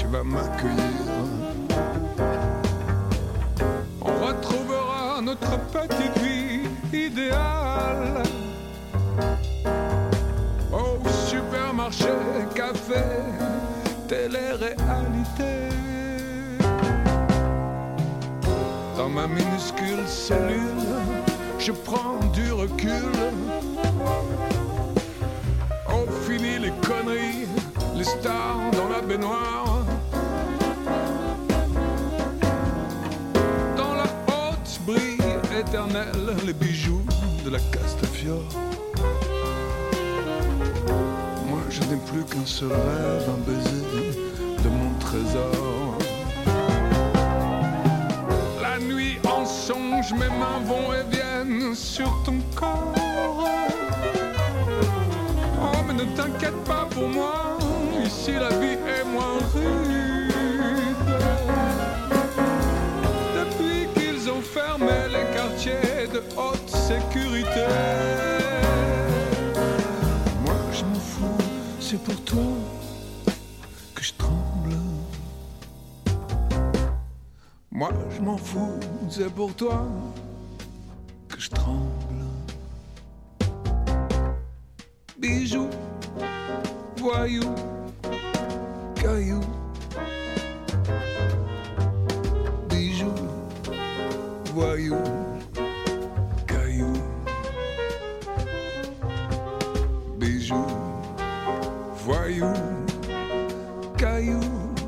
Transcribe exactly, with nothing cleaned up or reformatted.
va m'accueillir. On retrouvera notre petite vie idéale au supermarché, café, télé-réalité. Dans ma minuscule cellule, je prends du recul. Oh, fini les conneries, les stars dans la baignoire. Dans la haute brille éternelle, les bijoux de la Castafiore. Moi, je n'ai plus qu'un seul rêve, un baiser de mon trésor. La nuit en songe, mes mains vont et viennent sur ton corps. Oh, mais ne t'inquiète pas pour moi, ici la vie est moins rude. Depuis qu'ils ont fermé les quartiers de haute sécurité. Moi je m'en fous, c'est pour toi que je tremble. Moi je m'en fous, c'est pour toi que je tremble. Bijoux, voyous, cailloux. Bijoux, voyous, cailloux. Bijoux, voyous, cailloux.